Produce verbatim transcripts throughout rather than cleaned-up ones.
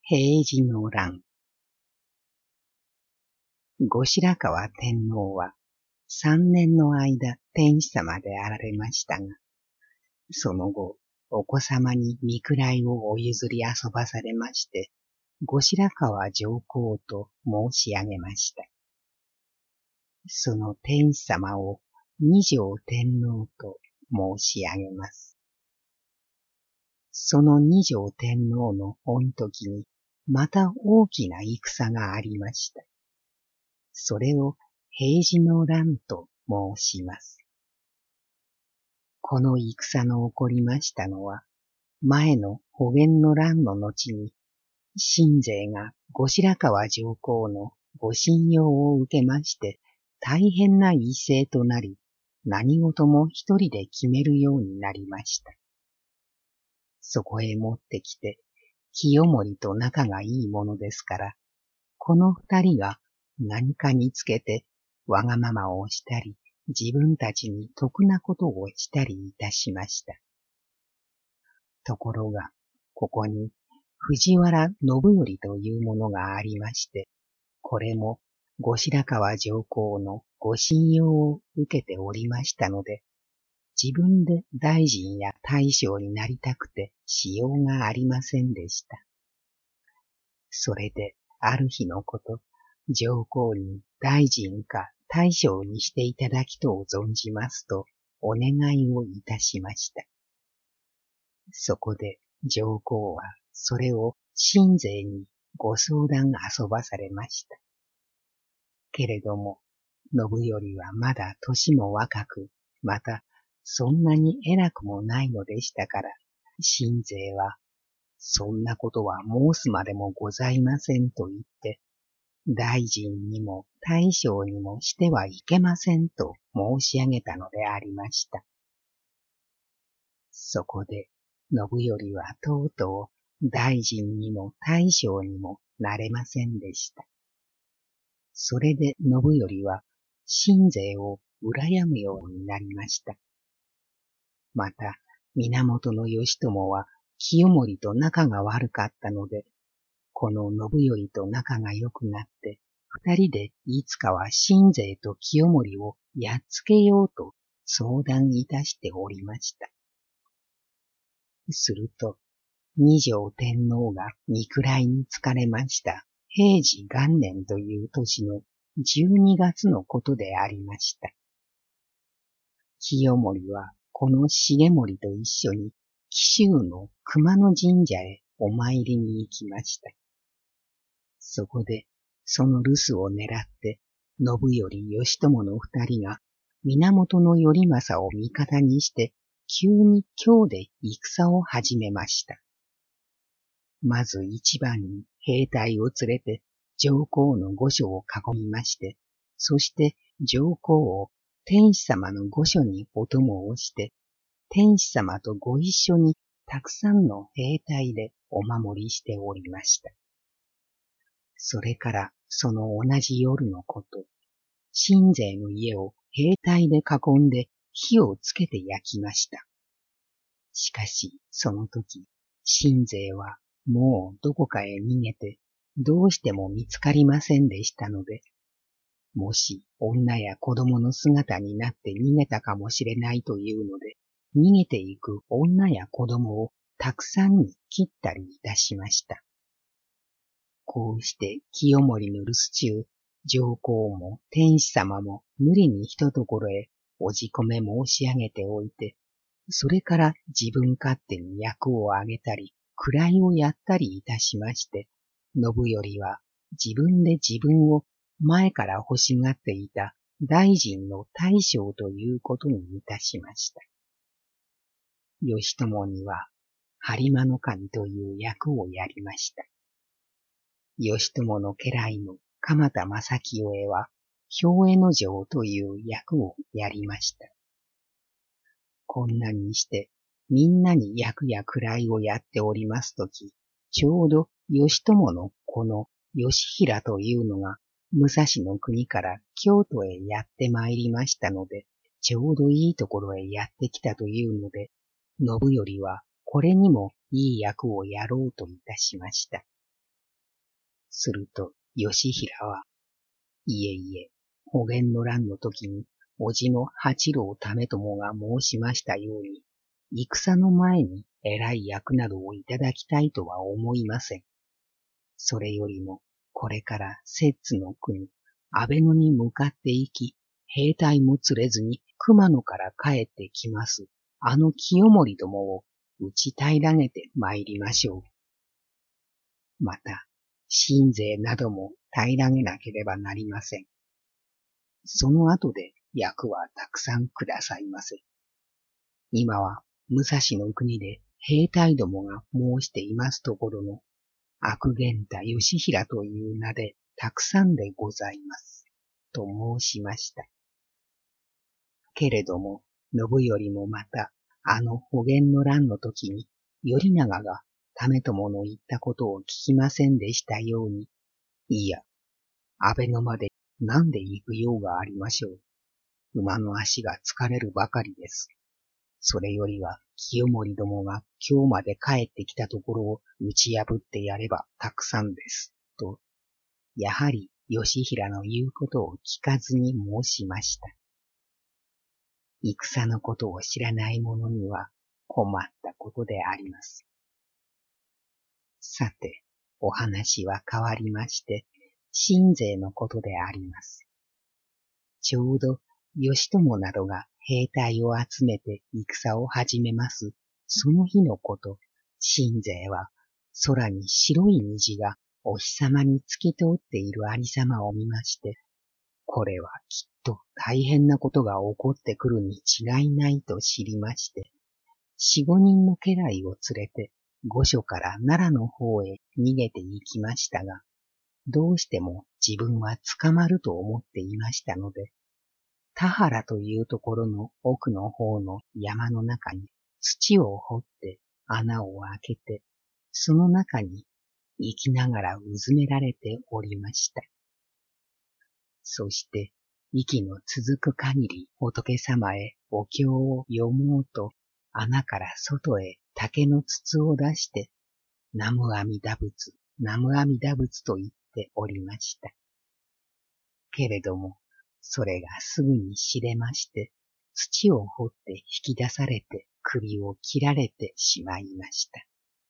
平治の乱。後白河天皇は三年の間天子様であられましたが、その後お子様に御位をお譲り遊ばされまして、後白河上皇と申し上げました。その天子様を二条天皇と申し上げます。その二条天皇の御時に、また大きな戦がありました。それを平治の乱と申します。この戦の起こりましたのは、前の保元の乱の後に、信西が後白河上皇のご信用を受けまして、大変な威勢となり、何事も一人で決めるようになりました。そこへ持ってきて、清盛と仲がいいものですから、この二人が何かにつけてわがままをしたり、自分たちに得なことをしたりいたしました。ところが、ここに藤原信頼というものがありまして、これも後白河上皇のご信用を受けておりましたので、自分で大臣や大将になりたくてしようがありませんでした。それで、ある日のこと、上皇に大臣か大将にしていただきとを存じますと、お願いをいたしました。そこで、上皇はそれを信西にご相談遊ばされました。けれども、信頼はまだ年も若く、また、そんなに偉くもないのでしたから、信西は、そんなことは申すまでもございませんと言って、大臣にも大将にもしてはいけませんと申し上げたのでありました。そこで、信頼はとうとう大臣にも大将にもなれませんでした。それで信頼は信西を羨むようになりました。また、源義朝は清盛と仲が悪かったので、この信頼と仲が良くなって、二人でいつかは信西と清盛をやっつけようと相談いたしておりました。すると、二条天皇が御位につかれました平治元年という年のじゅうにがつのことでありました。清盛はこの重盛と一緒に紀州の熊野神社へお参りに行きました。そこでその留守を狙って信頼義朝の二人が源頼政を味方にして急に京で戦を始めました。まず一番に兵隊を連れて上皇の御所を囲みまして、そして上皇を天子様の御所にお供をして、天子様とご一緒にたくさんの兵隊でお守りしておりました。それからその同じ夜のこと、信西の家を兵隊で囲んで火をつけて焼きました。しかしその時、信西はもうどこかへ逃げて、どうしても見つかりませんでしたので、もし女や子供の姿になって逃げたかもしれないというので、逃げていく女や子供をたくさんに切ったりいたしました。こうして清盛の留守中、上皇も天子様も無理にひとところへおじこめ申し上げておいて、それから自分勝手に役をあげたり、位をやったりいたしまして、信頼は自分で自分を前から欲しがっていた大臣の大将ということにいたしました。義朝には播磨守という役をやりました。義朝の家来の鎌田正清へは兵衛之丞という役をやりました。こんなにしてみんなに役や位をやっておりますとき、ちょうど義朝のこの義平というのが武蔵の国から京都へやって参りましたので、ちょうどいいところへやってきたというので、信頼はこれにもいい役をやろうといたしました。 すると、義平は、いえいえ、保元の乱の時に、叔父の八郎為朝が申しましたように、戦の前に偉い役などをいただきたいとは思いません。それよりも、これから摂津の国、安倍野に向かって行き、兵隊も連れずに熊野から帰ってきます。あの清盛どもを打ち平らげて参りましょう。また、新勢なども平らげなければなりません。その後で役はたくさんくださいませ。今は武蔵の国で兵隊どもが申していますところの悪源太義平という名でたくさんでございます。と申しました。けれども、信頼もまた、あの保元の乱の時に、頼長が為朝の言ったことを聞きませんでしたように、いや、安倍野までなんで行くようがありましょう。馬の足が疲れるばかりです。それよりは、清盛どもが今日まで帰ってきたところを打ち破ってやればたくさんです。と、やはり義平の言うことを聞かずに申しました。戦のことを知らない者には困ったことであります。さて、お話は変わりまして、新勢のことであります。ちょうど、義朝などが兵隊を集めて戦を始めます。その日のこと、新勢は空に白い虹がお日様に透き通っているありさまを見まして、これはきっと大変なことが起こってくるに違いないと知りまして、四五人の家来を連れて御所から奈良の方へ逃げて行きましたが、どうしても自分は捕まると思っていましたので、田原というところの奥の方の山の中に土を掘って穴を開けて、その中に生きながらうずめられておりました。そして、息の続く限り仏様へお経を読もうと、穴から外へ竹の筒を出して、南無阿弥陀仏、南無阿弥陀仏と言っておりました。けれども、それがすぐに知れまして、土を掘って引き出されて首を切られてしまいました。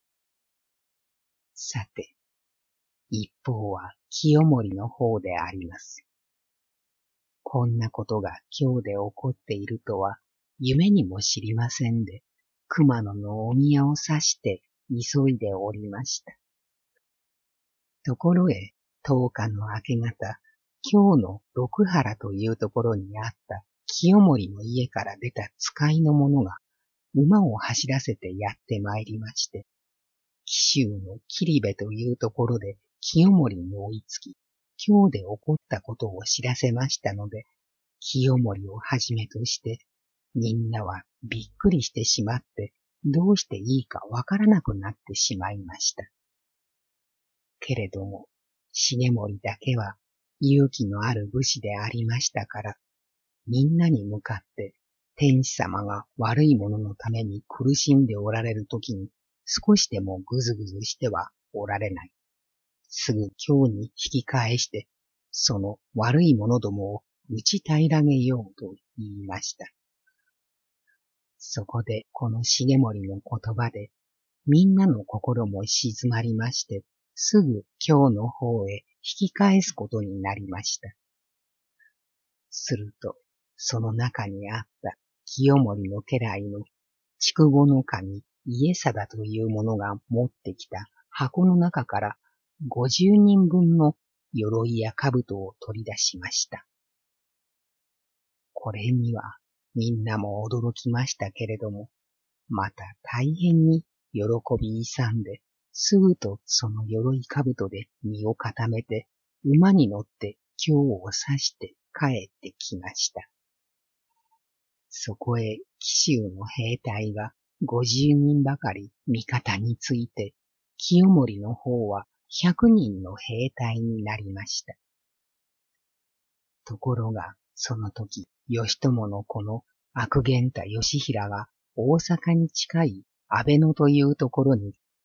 さて、一方は清盛の方であります。こんなことが今日で起こっているとは夢にも知りませんで、熊野のお宮を指して急いでおりました。ところへ、十日の明け方、京の六原というところにあった清盛の家から出た使いの者が馬を走らせてやって参りまして、紀州の桐部というところで清盛に追いつき、今日で起こったことを知らせましたので、清盛をはじめとして、みんなはびっくりしてしまって、どうしていいかわからなくなってしまいました。けれども、重盛だけは勇気のある武士でありましたから、みんなに向かって、天子様が悪い者のために苦しんでおられるときに、少しでもぐずぐずしてはおられない。すぐ京に引き返して、その悪い者どもを打ち平らげようと言いました。そこでこの重盛の言葉で、みんなの心も静まりまして、すぐ京の方へ引き返すことになりました。すると、その中にあった清盛の家来の筑後の神家定という者が持ってきた箱の中から五十人分の鎧や兜を取り出しました。これにはみんなも驚きましたけれども、また大変に喜び勇んで、すぐとその鎧兜で身を固めて、馬に乗って京を指して帰ってきました。そこへ紀州の兵隊が五十人ばかり味方について、清盛の方は百人の兵隊になりました。ところが、その時、義朝の子の悪源太義平が大阪に近い安倍野というところに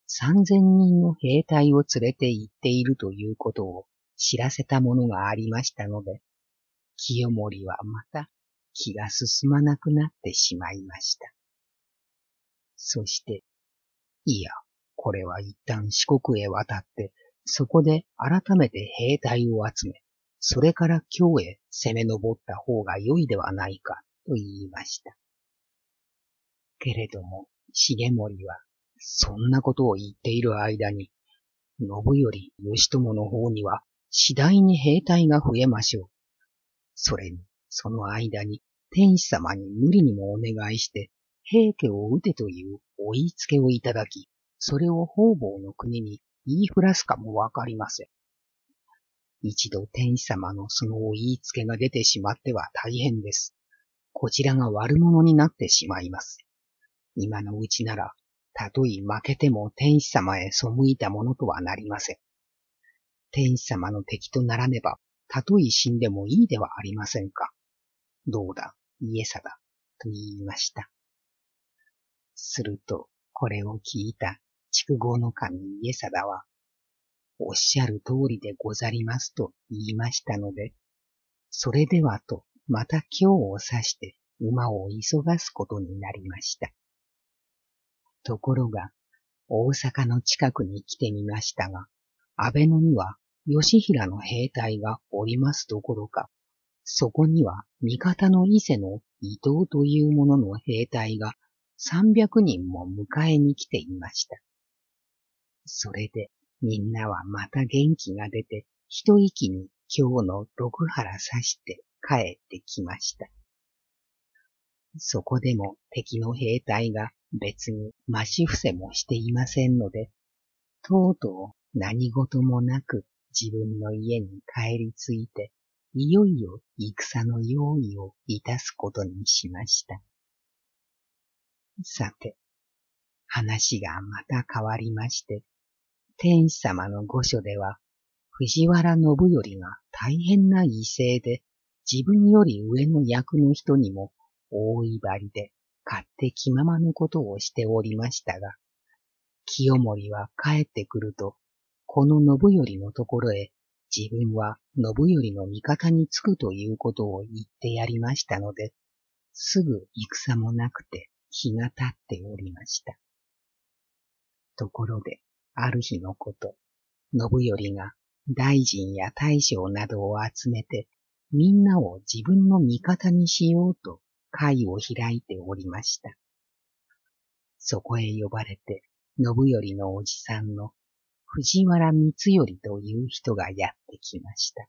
三千人の兵隊を連れて行っているということを知らせたものがありましたので、清盛はまた気が進まなくなってしまいました。そして、いや、これは一旦四国へ渡って、そこで改めて兵隊を集め、それから京へ攻め上った方が良いではないかと言いました。けれども、重盛は、そんなことを言っている間に、信頼義朝の方には次第に兵隊が増えましょう。それに、その間に天子様に無理にもお願いして、平家を討てというお言いつけをいただき、それを方々の国に言いふらすかもわかりません。一度天子様のそのお言いつけが出てしまっては大変です。こちらが悪者になってしまいます。今のうちなら、たとえ負けても天子様へ背いたものとはなりません。天子様の敵とならねば、たとえ死んでもいいではありませんか。どうだ、家定、と言いました。すると、これを聞いた筑後の神家定は、おっしゃる通りでござりますと言いましたので、それではと、また今日を指して馬を急がすことになりました。ところが、大阪の近くに来てみましたが、安倍野には義平の兵隊がおりますどころか、そこには味方の伊勢の伊藤という者の兵隊が三百人も迎えに来ていました。それでみんなはまた元気が出て、一息に今日の六原刺して帰ってきました。そこでも敵の兵隊が別に増し伏せもしていませんので、とうとう何事もなく自分の家に帰り着いて、いよいよ戦の用意をいたすことにしました。さて、話がまた変わりまして、天子様の御所では、藤原信頼が大変な威勢で、自分より上の役の人にも大威張りで勝手気ままのことをしておりましたが、清盛は帰ってくると、この信頼のところへ自分は信頼の味方につくということを言ってやりましたので、すぐ戦もなくて日が経っておりました。ところで、ある日のこと、信頼が大臣や大将などを集めて、みんなを自分の味方にしようと会を開いておりました。そこへ呼ばれて、信頼のおじさんの藤原光頼という人がやってきました。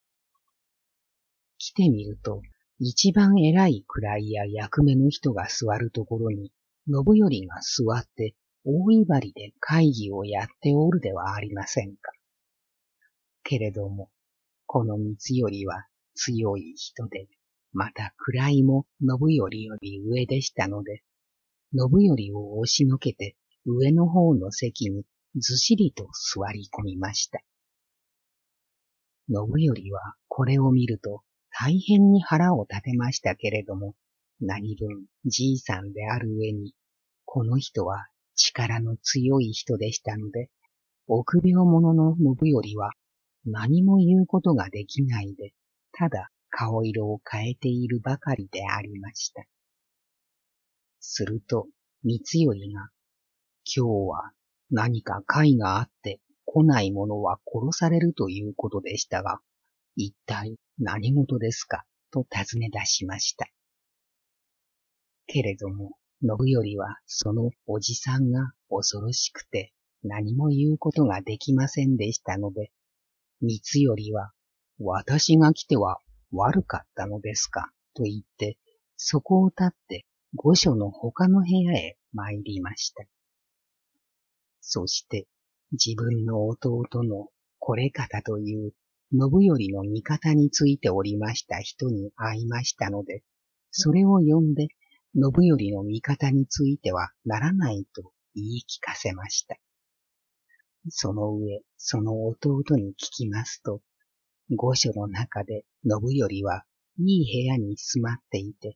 来てみると、一番偉い位や役目の人が座るところに、信頼が座って大威張りで会議をやっておるではありませんか。けれども、この光頼は強い人で、また位も信頼より上でしたので、信頼を押しのけて上の方の席にずしりと座り込みました。信頼はこれを見ると大変に腹を立てましたけれども、何分じいさんである上に、この人は力の強い人でしたので、臆病者の信頼は何も言うことができないで、ただ顔色を変えているばかりでありました。すると、光頼が、今日は何か会があって来ない者は殺されるということでしたが、一体何事ですかと尋ね出しました。けれども、信頼はそのおじさんが恐ろしくて何も言うことができませんでしたので、光頼は、私が来ては悪かったのですかと言って、そこを立って御所の他の部屋へ参りました。そして、自分の弟のこれ方という信頼の味方についておりました人に会いましたので、それを呼んで、信頼の味方についてはならないと言い聞かせました。その上、その弟に聞きますと、御所の中で信頼はいい部屋に住まっていて、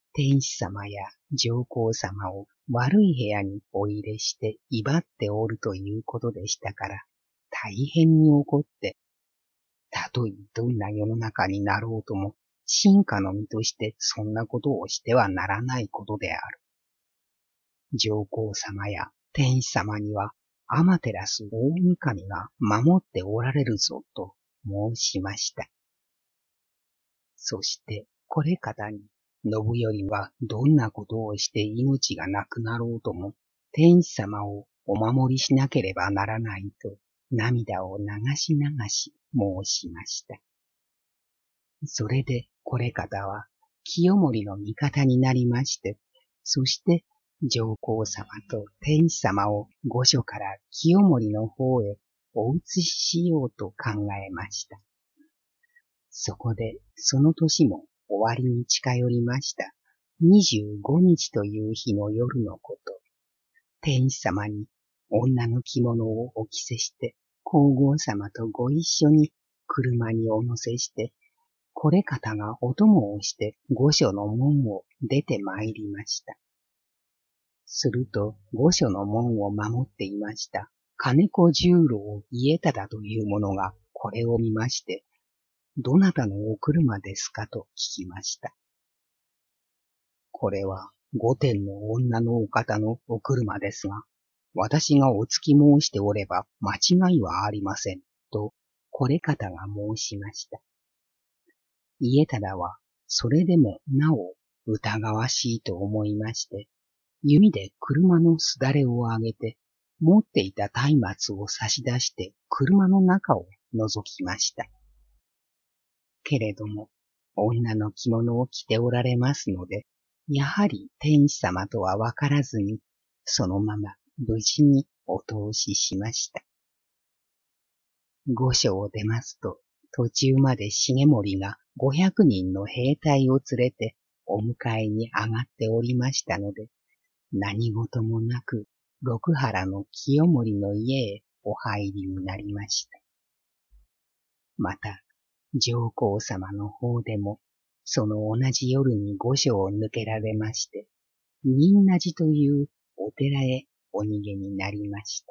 天子様や上皇様を悪い部屋にお入れして威張っておるということでしたから、大変に怒って、たとえどんな世の中になろうとも、臣下の身としてそんなことをしてはならないことである。上皇様や天子様には、天照大神が守っておられるぞと申しました。そして、これ方に、信頼はどんなことをして命がなくなろうとも、天子様をお守りしなければならないと、涙を流し流し申しました。それで、これ方は、清盛の味方になりまして、そして、上皇様と天子様を御所から清盛の方へお移ししようと考えました。そこで、その年も終わりに近寄りました。二十五日という日の夜のこと。天子様に女の着物をお着せして、皇后様とご一緒に車にお乗せして、これ方がお供をして御所の門を出て参りました。すると、御所の門を守っていました、金子十郎家忠という者がこれを見まして、どなたのお車ですかと聞きました。これは御殿の女のお方のお車ですが、私がお付き申しておれば間違いはありません、とこれ方が申しました。家忠はそれでもなお疑わしいと思いまして、弓で車のすだれを上げて、持っていた松明を差し出して車の中を覗きました。けれども、女の着物を着ておられますので、やはり天子様とはわからずに、そのまま無事にお通ししました。御所を出ますと、途中まで重盛が五百人の兵隊を連れてお迎えに上がっておりましたので、何事もなく六原の清盛の家へお入りになりました。また、上皇様の方でも、その同じ夜に御所を抜けられまして、仁和寺というお寺へお逃げになりました。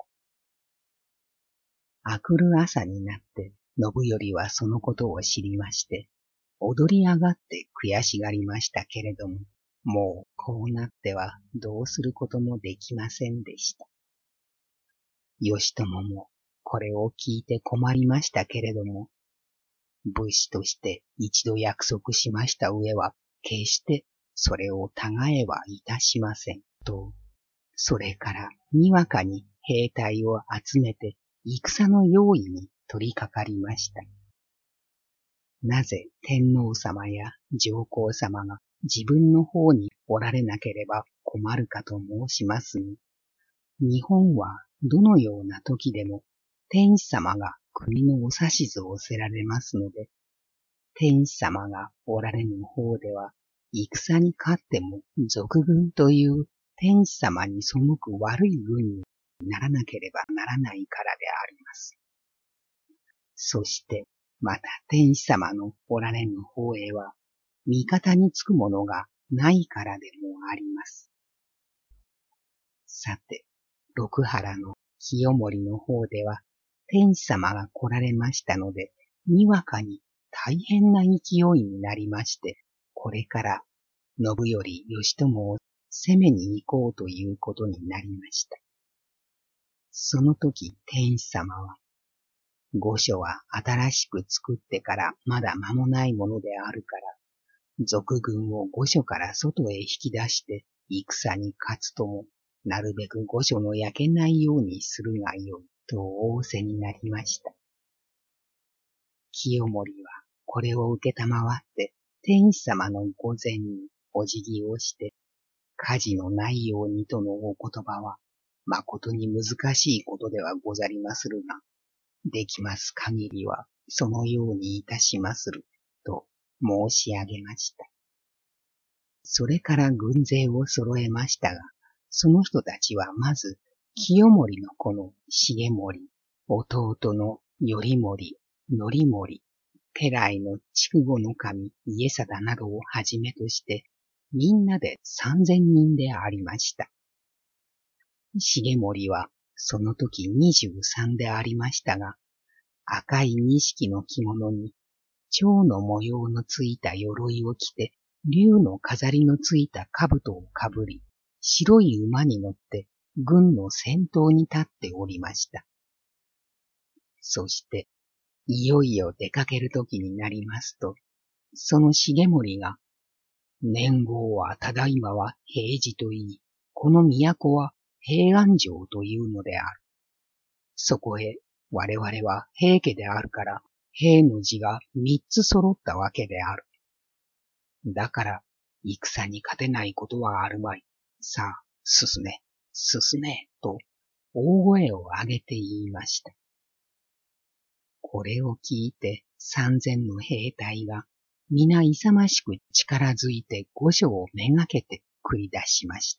明くる朝になって、信頼はそのことを知りまして、踊り上がって悔しがりましたけれども、もうこうなってはどうすることもできませんでした。義朝もこれを聞いて困りましたけれども、武士として一度約束しました上は、決してそれをたがえはいたしませんと、それからにわかに兵隊を集めて戦の用意に取り掛かりました。なぜ天皇様や上皇様が自分の方におられなければ困るかと申しますに、日本はどのような時でも天子様が国のお指図をせられますので、天子様がおられぬ方では、戦に勝っても賊軍という天子様に背く悪い軍にならなければならないからであります。そして、また天子様のおられぬ方へは、味方につくものがないからでもあります。さて、六原の清盛の方では、天子様が来られましたので、にわかに大変な勢いになりまして、これから信頼義朝を攻めに行こうということになりました。その時天子様は、御所は新しく作ってからまだ間もないものであるから、賊軍を御所から外へ引き出して戦に勝つとも、なるべく御所の焼けないようにするがよいと仰せになりました。清盛はこれを受けたまわって天子様の御前にお辞儀をして、火事のないようにとのお言葉は誠に難しいことではござりまするが、できます限りはそのようにいたしますると申し上げました。それから軍勢を揃えましたが、その人たちはまず清盛の子の重盛、弟の頼盛、則盛、家来の筑後守家定などをはじめとして、 みんなで三千人でありました。重盛はその時二十三でありましたが、赤い錦の着物に蝶の模様のついた鎧を着て、竜の飾りのついた兜をかぶり、白い馬に乗って軍の先頭に立っておりました。そして、いよいよ出かける時になりますと、その重盛が、年号はただいまは平治と言い、この都は平安城というのである。そこへ我々は平家であるから、平の字が三つ揃ったわけである。だから、戦に勝てないことはあるまい。さあ、進め、進め、と大声を上げて言いました。これを聞いて三千の兵隊が皆勇ましく力づいて御所をめがけて繰り出しました。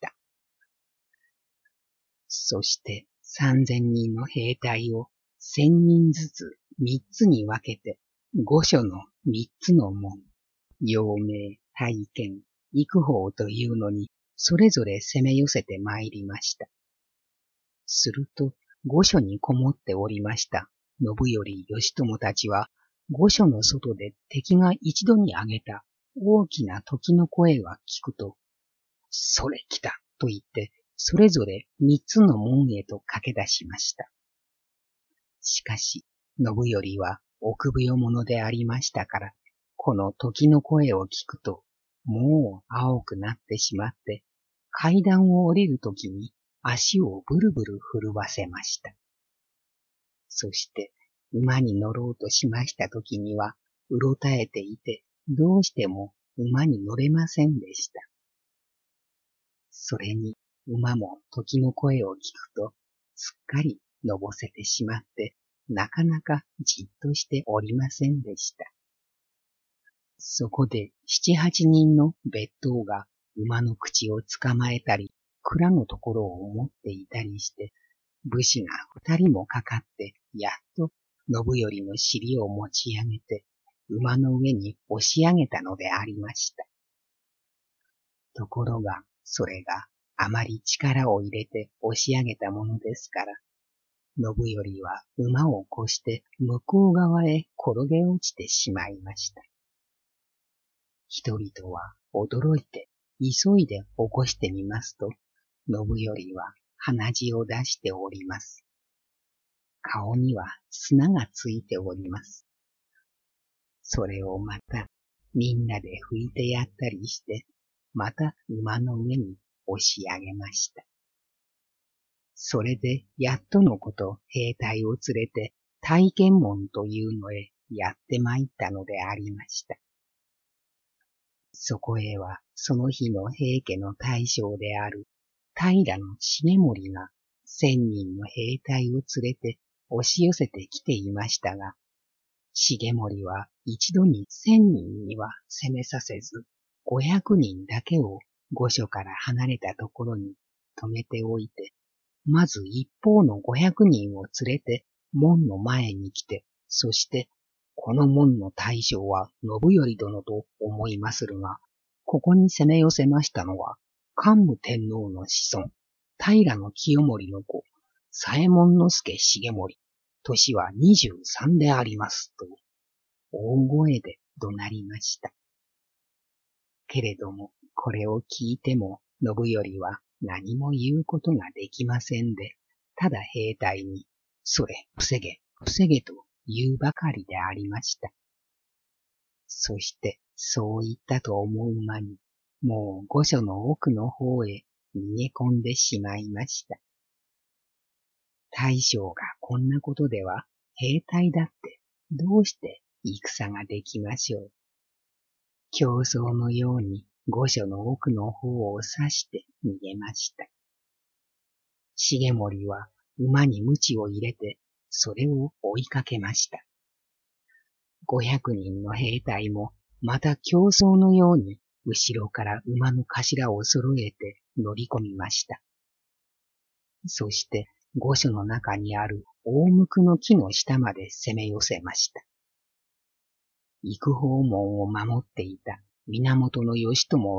そして三千人の兵隊を千人ずつ三つに分けて御所の三つの門、陽明、大剣、幾方というのにそれぞれ攻め寄せて参りました。すると御所にこもっておりました信頼義朝たちは御所の外で敵が一度に上げた大きな時の声が聞くと、それ来たと言ってそれぞれ三つの門へと駆け出しました。しかし信頼は臆病者でありましたから、この時の声を聞くともう青くなってしまって、階段を降りるときに足をブルブル震わせました。そして馬に乗ろうとしましたときにはうろたえていて、どうしても馬に乗れませんでした。それに馬も時の声を聞くとすっかりのぼせてしまって、なかなかじっとしておりませんでした。そこで七八人の別当が馬の口を捕まえたり、蔵のところを持っていたりして、武士が二人もかかって、やっと信頼の尻を持ち上げて、馬の上に押し上げたのでありました。ところが、それがあまり力を入れて押し上げたものですから、信頼は馬を越して向こう側へ転げ落ちてしまいました。人々は驚いて急いで起こしてみますと、信頼は鼻血を出しております。顔には砂がついております。それをまたみんなで拭いてやったりして、また馬の上に押し上げました。それでやっとのこと兵隊を連れて大剣門というのへやって参ったのでありました。そこへはその日の平家の大将である平重盛が千人の兵隊を連れて押し寄せてきていましたが、重盛は一度に千人には攻めさせず、五百人だけを御所から離れたところに止めておいて、まず一方の五百人を連れて門の前に来て、そして、この門の大将は信頼殿と思いまするが、ここに攻め寄せましたのは、桓武天皇の子孫、平清盛の子、左衛門佐重盛、年は二十三でありますと、大声で怒鳴りました。けれども、これを聞いても、信頼は何も言うことができませんで、ただ兵隊に、それ、防げ、防げと言うばかりでありました。そして、そう言ったと思う間に、もう御所の奥の方へ逃げ込んでしまいました。大将がこんなことでは、兵隊だってどうして戦ができましょう。競争のように御所の奥の方を指して逃げました。重盛は馬に鞭を入れて、それを追いかけました。五百人の兵隊もまた競争のように後ろから馬の頭を揃えて乗り込みました。そして御所の中にある大向の木の下まで攻め寄せました。幾方門を守っていた源義朝は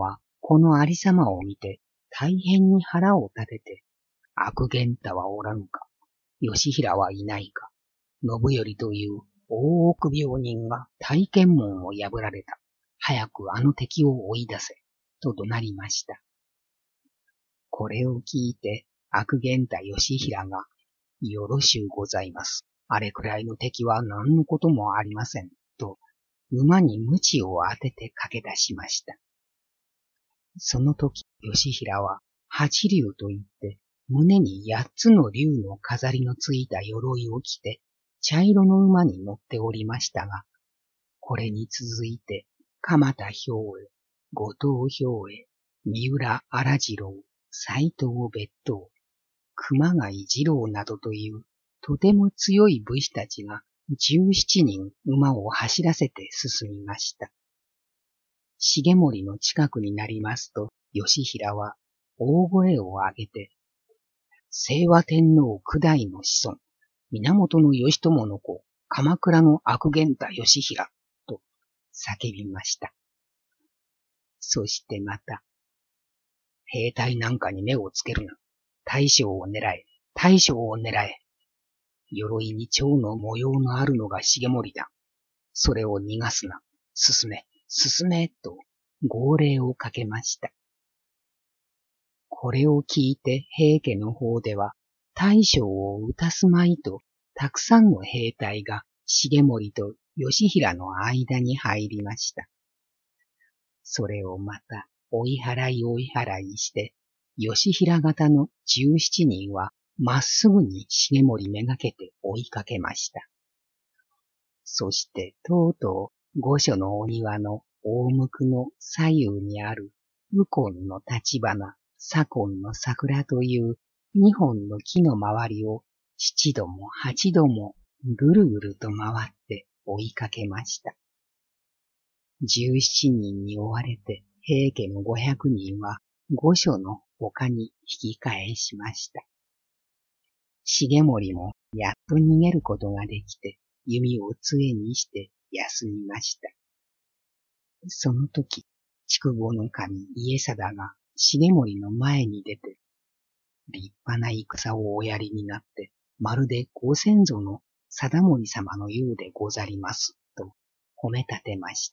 このありさまを見て大変に腹を立てて、悪玄太はおらぬか、義平はいないか、信頼という大奥病人が大検門を破られた。早くあの敵を追い出せ、と怒鳴りました。これを聞いて悪玄太義平が、よろしゅうございます。あれくらいの敵は何のこともありません、と馬に鞭を当てて駆け出しました。その時、義平は八竜と言って胸に八つの竜の飾りのついた鎧を着て茶色の馬に乗っておりましたが、これに続いて鎌田兵衛、後藤兵衛、三浦荒次郎、斎藤別当、熊谷次郎などというとても強い武士たちが十七人馬を走らせて進みました。重盛の近くになりますと、義平は大声を上げて、清和天皇九代の子孫、源義朝の子、鎌倉の悪玄太義平、と叫びました。そしてまた、兵隊なんかに目をつけるな。大将を狙え、大将を狙え。鎧に蝶の模様のあるのが重盛だ。それを逃がすな。進め、進め、と号令をかけました。これを聞いて平家の方では、大将を討たすまいと、たくさんの兵隊が重盛と義平の間に入りました。それをまた追い払い追い払いして、義平方の十七人はまっすぐに重盛めがけて追いかけました。そしてとうとう御所のお庭の大向の左右にある右近の立花、左近の桜という二本の木の周りを七度も八度もぐるぐると回って追いかけました。十七人に追われて平家の五百人は御所の丘に引き返しました。重盛もやっと逃げることができて弓を杖にして休みました。その時、筑後の神家定が重盛の前に出て、立派な戦をおやりになって、まるでご先祖の貞盛様のようでござります、と褒め立てました。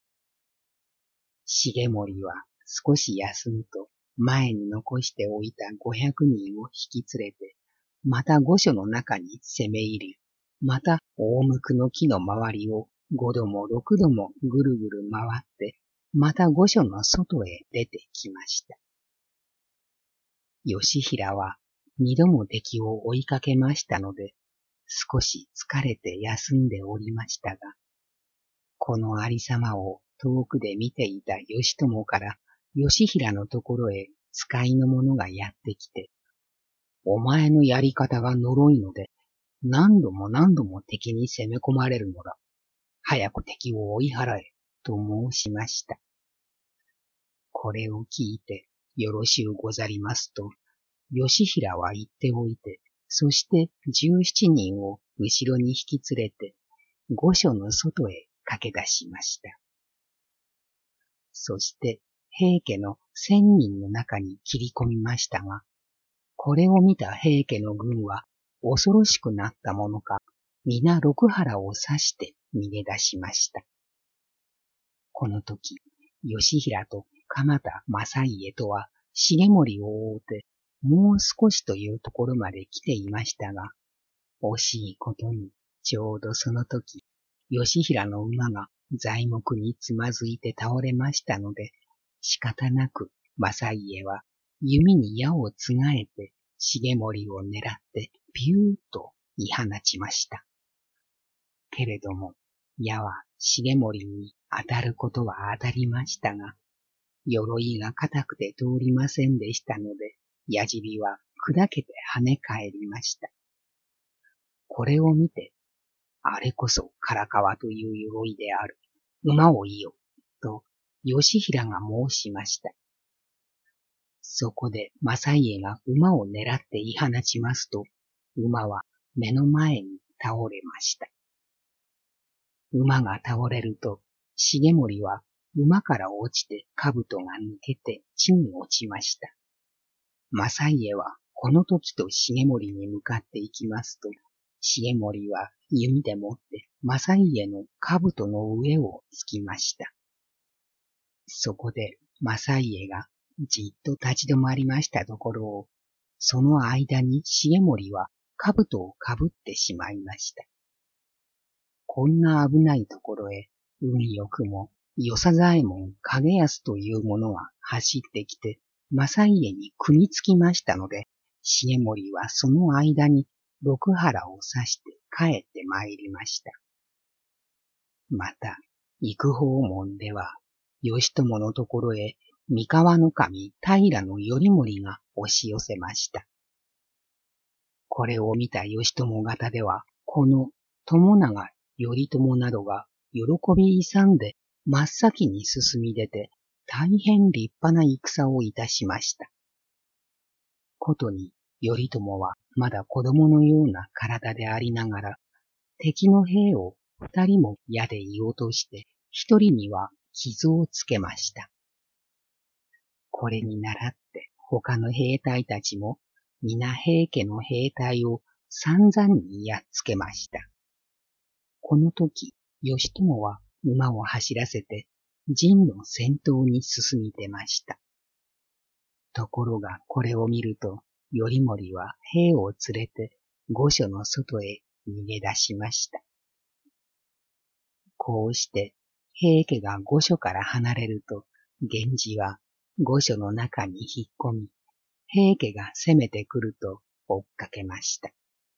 重盛は少し休むと、前に残しておいた五百人を引き連れて、また御所の中に攻め入り、また大向の木の周りを五度も六度もぐるぐる回って、また御所の外へ出てきました。義平は二度も敵を追いかけましたので、少し疲れて休んでおりましたが、このありさまを遠くで見ていた義朝から義平のところへ使いの者がやってきて、お前のやり方が呪いので、何度も何度も敵に攻め込まれるのだ。早く敵を追い払え、と申しました。これを聞いて、よろしゅうござりますと、義平は言っておいて、そして十七人を後ろに引き連れて、御所の外へ駆け出しました。そして、平家の千人の中に切り込みましたが、これを見た平家の軍は恐ろしくなったものか、皆六原を刺して逃げ出しました。この時、義平と鎌田正家とは重盛を追うて、もう少しというところまで来ていましたが、惜しいことに、ちょうどその時、義平の馬が材木につまずいて倒れましたので、仕方なく正家は弓に矢をつがえて重盛を狙ってピューッと言い放ちました。けれども、矢は重盛に当たることは当たりましたが、鎧が硬くて通りませんでしたので、矢尻は砕けて跳ね返りました。これを見て、あれこそ唐川という鎧である。馬をいよ、と義平が申しました。そこで正家が馬を狙って言い放ちますと、馬は目の前に倒れました。馬が倒れると、重盛は馬から落ちて兜が抜けて地に落ちました。正家はこの時と重盛に向かって行きますと、重盛は弓でもって正家の兜の上を突きました。そこで正家がじっと立ち止まりましたところを、その間に重盛は兜をかぶってしまいました。こんな危ないところへ、運よくも、与左左衛門景安という者が走ってきて、正家に組みつきましたので、重盛はその間に六原を刺して帰って参りました。また、幾方門では、義朝のところへ、三河の神平頼盛が押し寄せました。これを見た義朝方では、この友長頼朝などが喜び勇んで真っ先に進み出て、大変立派な戦をいたしました。ことに、頼朝はまだ子供のような体でありながら、敵の兵を二人も矢で射落として、一人には傷をつけました。これに倣って他の兵隊たちも皆平家の兵隊を散々にやっつけました。この時、義朝は馬を走らせて陣の先頭に進み出ました。ところがこれを見ると、頼盛は兵を連れて御所の外へ逃げ出しました。こうして平家が御所から離れると、源氏は御所の中に引っ込み、平家が攻めてくると追っかけました。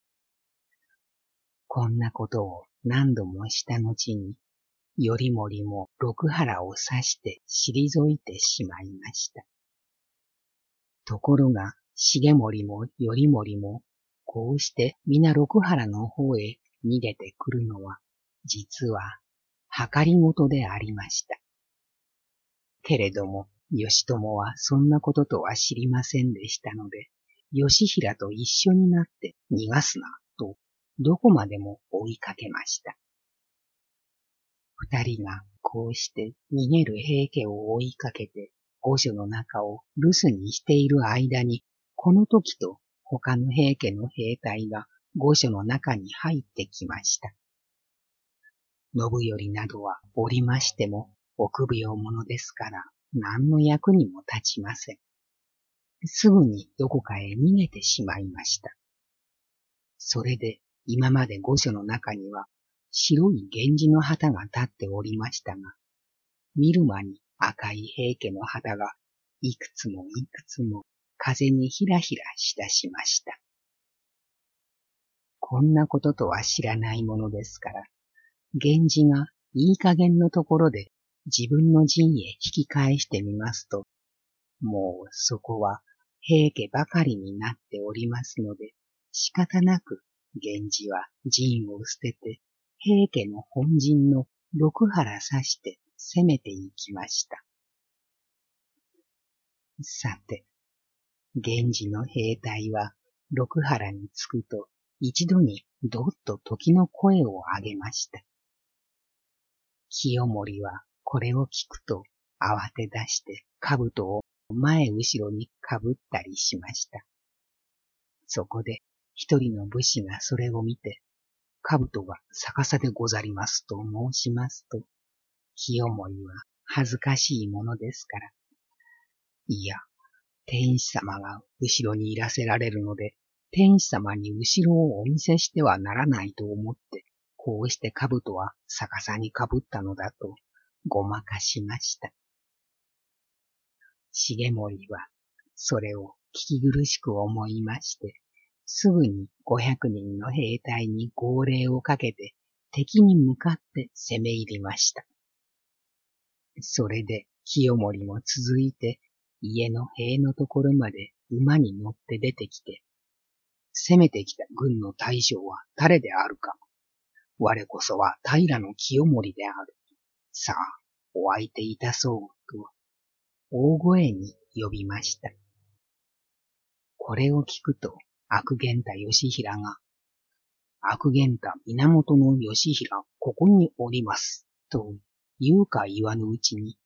こんなことを何度もした後に、頼盛も六原を刺して退いてしまいました。ところが、重盛も頼盛も、こうして皆六原の方へ逃げてくるのは、実は、計りごとでありました。けれども、義朝はそんなこととは知りませんでしたので、義平と一緒になって逃がすな、と、どこまでも追いかけました。二人がこうして逃げる平家を追いかけて、御所の中を留守にしている間に、この時と他の平家の兵隊が御所の中に入ってきました。信頼などはおりましても、臆病者ですから何の役にも立ちません。すぐにどこかへ逃げてしまいました。それで今まで御所の中には白い源氏の旗が立っておりましたが、見る間に赤い平家の旗がいくつもいくつも風にひらひらしだしました。こんなこととは知らないものですから、源氏がいい加減のところで自分の陣へ引き返してみますと、もうそこは平家ばかりになっておりますので、仕方なく源氏は陣を捨てて平家の本陣の六原刺して攻めて行きました。さて、源氏の兵隊は六原に着くと一度にどっと時の声を上げました。清盛はこれを聞くと慌て出して兜を前後ろにかぶったりしました。そこで一人の武士がそれを見て、兜が逆さでござりますと申しますと、清盛は恥ずかしいものですから、いや、天子様が後ろにいらせられるので、天子様に後ろをお見せしてはならないと思って、こうして兜は逆さにかぶったのだとごまかしました。重盛はそれを聞き苦しく思いまして、すぐにごひゃくにんの兵隊に号令をかけて敵に向かって攻め入りました。それで清盛も続いて家の塀のところまで馬に乗って出てきて、攻めてきた軍の大将は誰であるか。我こそは平清盛である。さあ、お相手いたそうと、大声に呼びました。これを聞くと、悪源太義平が、悪源太源義平、ここにおります。と言うか言わぬうちに、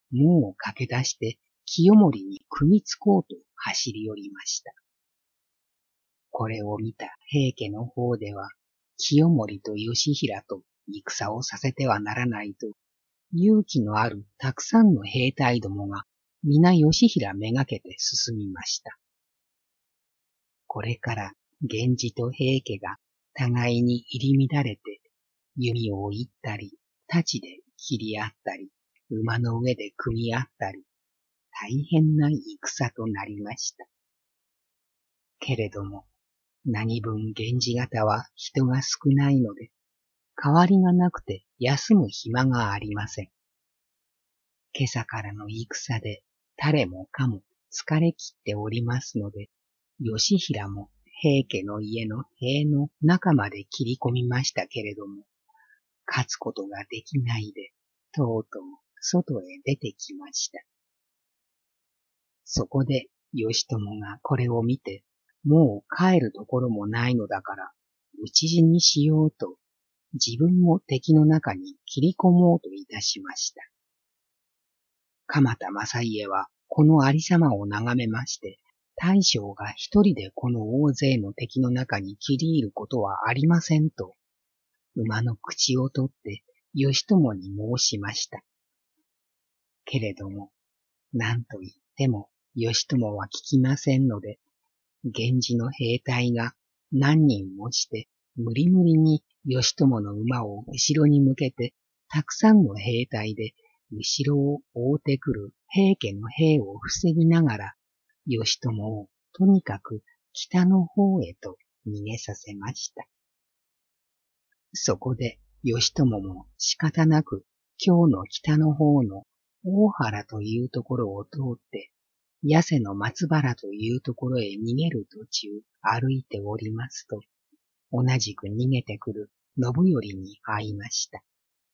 門を駆け出して清盛に組みつこうと走り寄りました。これを見た平家の方では、清盛と義平と戦をさせてはならないと、勇気のあるたくさんの兵隊どもが皆義平めがけて進みました。これから源氏と平家が互いに入り乱れて、弓を射ったり、太刀で切り合ったり、馬の上で組み合ったり、大変な戦となりました。けれども、何分源氏方は人が少ないので、代わりがなくて休む暇がありません。今朝からの戦で誰もかも疲れ切っておりますので、義平も平家の家の塀の中まで切り込みましたけれども、勝つことができないで、とうとう外へ出てきました。そこで義朝がこれを見て、もう帰るところもないのだから、討ち死にしようと、自分も敵の中に切り込もうといたしました。鎌田正家はこのありさまを眺めまして、大将が一人でこの大勢の敵の中に切り入ることはありませんと、馬の口を取って義朝に申しました。けれども、何と言っても義朝は聞きませんので、源氏の兵隊が何人もして無理無理に義朝の馬を後ろに向けて、たくさんの兵隊で後ろを追ってくる平家の兵を防ぎながら、義朝をとにかく北の方へと逃げさせました。そこで義朝も仕方なく京の北の方の大原というところを通って、八瀬の松原というところへ逃げる途中歩いておりますと、同じく逃げてくる信頼に会いました。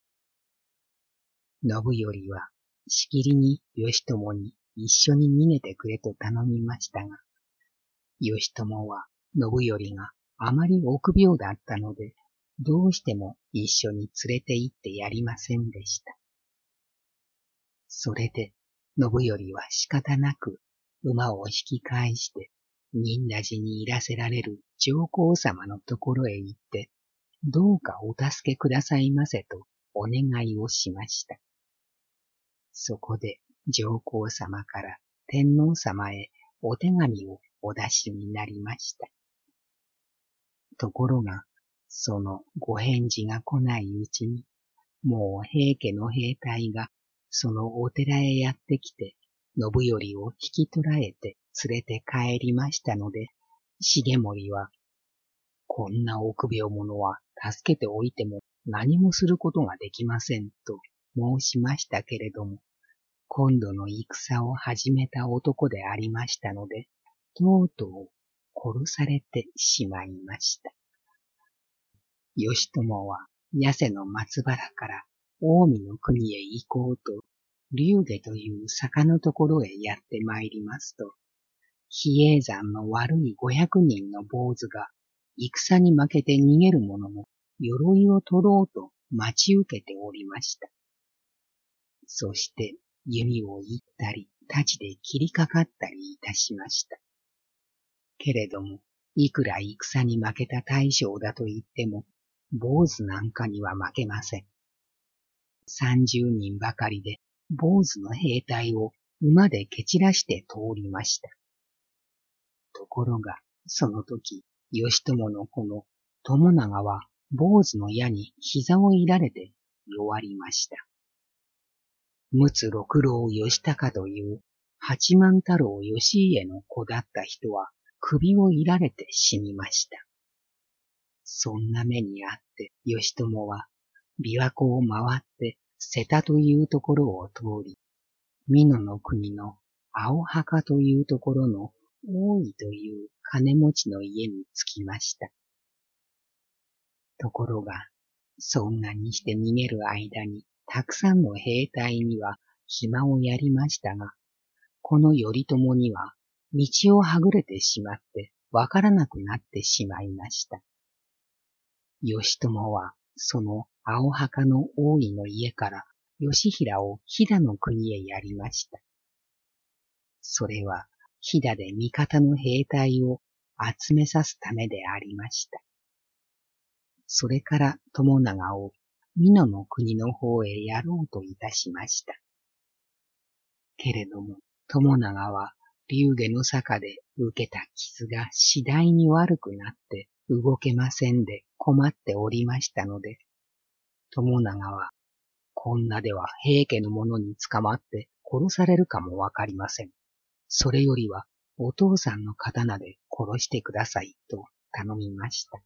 信頼はしきりに義朝に一緒に逃げてくれと頼みましたが、義朝は信頼があまり臆病だったので、どうしても一緒に連れて行ってやりませんでした。それで信頼は仕方なく馬を引き返して、仁和寺にいらせられる上皇様のところへ行って、どうかお助けくださいませとお願いをしました。そこで上皇様から天皇様へお手紙をお出しになりました。ところが、そのご返事が来ないうちに、もう平家の兵隊がそのお寺へやってきて、信頼を引き捕らえて連れて帰りましたので、重盛は、こんな臆病者は助けておいても何もすることができませんと申しましたけれども、今度の戦を始めた男でありましたので、とうとう殺されてしまいました。義朝は八瀬の松原から近江の国へ行こうと、龍下という坂のところへやって参りますと、比叡山の悪い五百人の坊主が戦に負けて逃げる者の鎧を取ろうと待ち受けておりました。そして弓を射ったり太刀で切りかかったりいたしました。けれども、いくら戦に負けた大将だと言っても、坊主なんかには負けません。三十人ばかりで坊主の兵隊を馬で蹴散らして通りました。ところが、その時、義朝の子の友長は坊主の矢に膝をいられて弱りました。陸奥六郎義高という八幡太郎義家の子だった人は首をいられて死にました。そんな目にあって義朝は琵琶湖を回って瀬田というところを通り、美濃の国の青墓というところの大井という金持ちの家に着きました。ところが、そんなにして逃げる間にたくさんの兵隊には暇をやりましたが、この頼朝には道をはぐれてしまってわからなくなってしまいました。義朝はその青墓の大井の家から義平を飛騨の国へやりました。それは飛騨で味方の兵隊を集めさすためでありました。それから友長を美濃の国の方へやろうといたしました。けれども友長は龍下の坂で受けた傷が次第に悪くなって動けませんで困っておりましたので、友長はこんなでは平家の者に捕まって殺されるかもわかりません。それよりはお父さんの刀で殺してくださいと頼みました。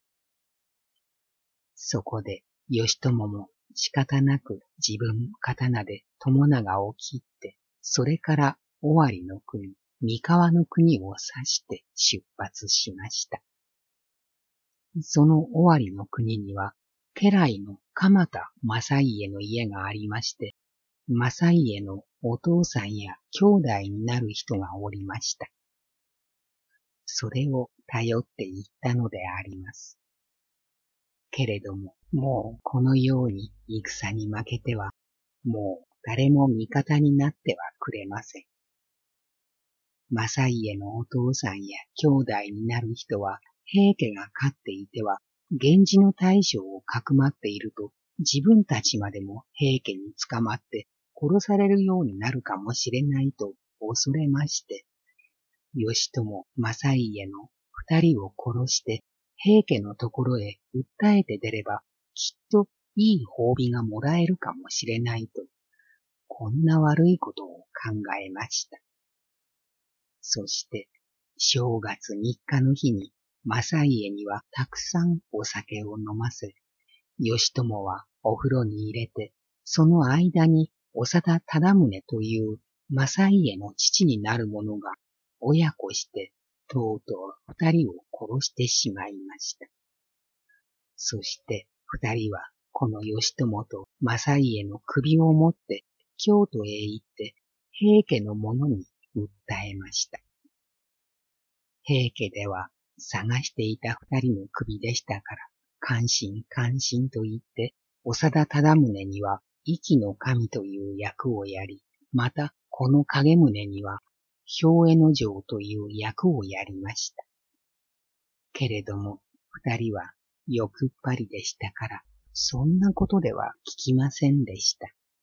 そこで義朝も仕方なく自分の刀で友長を切って、それから尾張の国、三河の国を指して出発しました。その尾張の国には家来の鎌田正家の家がありまして、正家のお父さんや兄弟になる人がおりました。それを頼っていったのであります。けれども、もうこのように戦に負けては、もう誰も味方になってはくれません。正家のお父さんや兄弟になる人は、平家が勝っていては、源氏の大将をかくまっていると、自分たちまでも平家に捕まって殺されるようになるかもしれないと恐れまして、義朝、正家の二人を殺して、平家のところへ訴えて出れば、きっといい褒美がもらえるかもしれないと、こんな悪いことを考えました。そして、正月三日の日に、正家にはたくさんお酒を飲ませ、義朝はお風呂に入れて、その間に長田忠宗という正家の父になる者が親子して、とうとう二人を殺してしまいました。そして二人はこの義朝と正家の首を持って京都へ行って平家の者に訴えました。平家では探していた二人の首でしたから、感心感心と言って、長田忠宗には壱岐の神という役をやり、またこの影宗には兵衛の城という役をやりました。けれども二人は欲っ張りでしたから、そんなことでは聞きませんでした。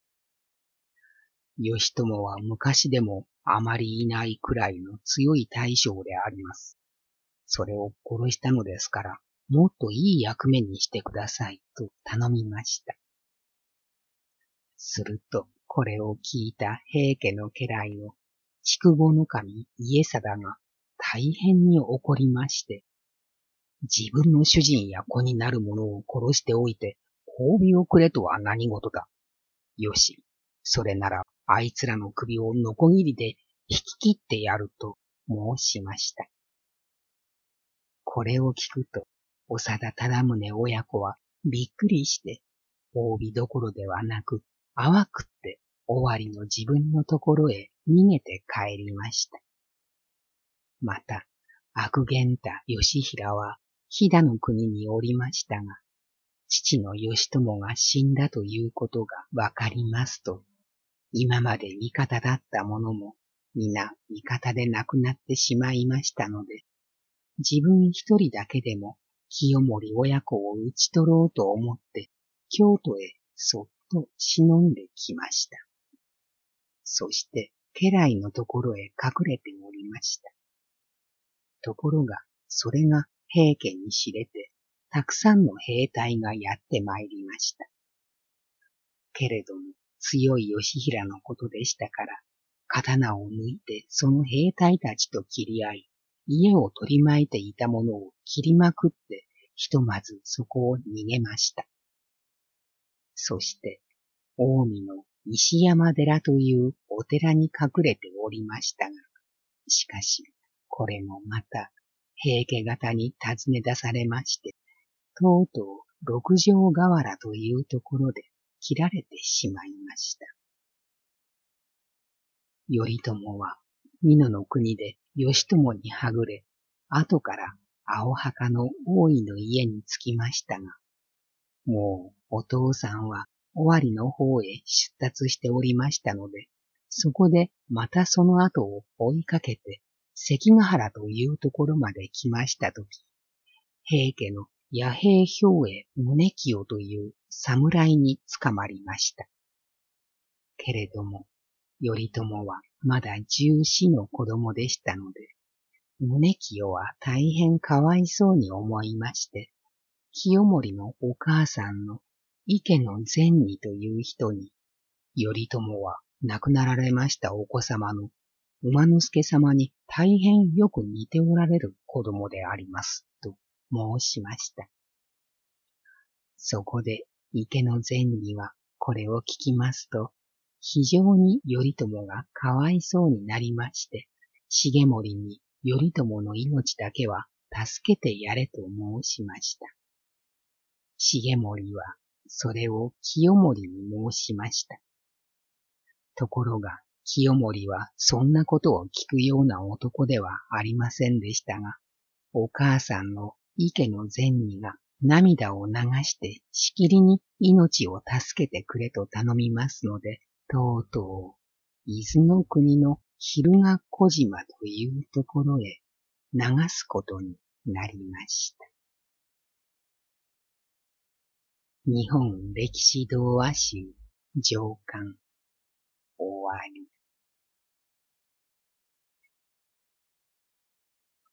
義朝は昔でもあまりいないくらいの強い大将であります。それを殺したのですから、もっといい役目にしてくださいと頼みました。すると、これを聞いた平家の家来の筑後守家定が大変に怒りまして、自分の主人や子になる者を殺しておいて、褒美をくれとは何事だ。よし、それならあいつらの首をノコギリで引き切ってやると申しました。これを聞くと、長田忠宗親子はびっくりして、褒美どころではなく、淡くって尾張の自分のところへ逃げて帰りました。また、悪源太義平は飛騨の国におりましたが、父の義朝が死んだということがわかりますと、今まで味方だった者も皆味方で亡くなってしまいましたので、自分一人だけでも清盛親子を討ち取ろうと思って京都へそっと忍んできました。そして家来のところへ隠れておりました。ところがそれが平家に知れて、たくさんの兵隊がやって参りました。けれども強い義平のことでしたから、刀を抜いてその兵隊たちと切り合い、家を取り巻いていたものを切りまくって、ひとまずそこを逃げました。そして、近江の石山寺というお寺に隠れておりましたが、しかし、これもまた、平家方に尋ね出されまして、とうとう六条河原というところで切られてしまいました。頼朝は、美濃の国で義朝にはぐれ、後から青墓の大井の家に着きましたが、もうお父さんは尾張の方へ出立しておりましたので、そこでまたその後を追いかけて、関ヶ原というところまで来ましたとき、平家の野兵兵衛宗清という侍に捕まりました。けれども、頼朝はまだ十四の子供でしたので、宗清は大変かわいそうに思いまして、清盛のお母さんの池の善二という人に、頼朝は亡くなられましたお子様の馬之助様に大変よく似ておられる子供であります、と申しました。そこで池の善二はこれを聞きますと、非常に頼朝がかわいそうになりまして、重盛に頼朝の命だけは助けてやれと申しました。重盛はそれを清盛に申しました。ところが清盛はそんなことを聞くような男ではありませんでしたが、お母さんの池の善二が涙を流してしきりに命を助けてくれと頼みますので、とうとう伊豆の国の蛭ヶ小島というところへ流すことになりました。日本歴史童話集上巻終わり。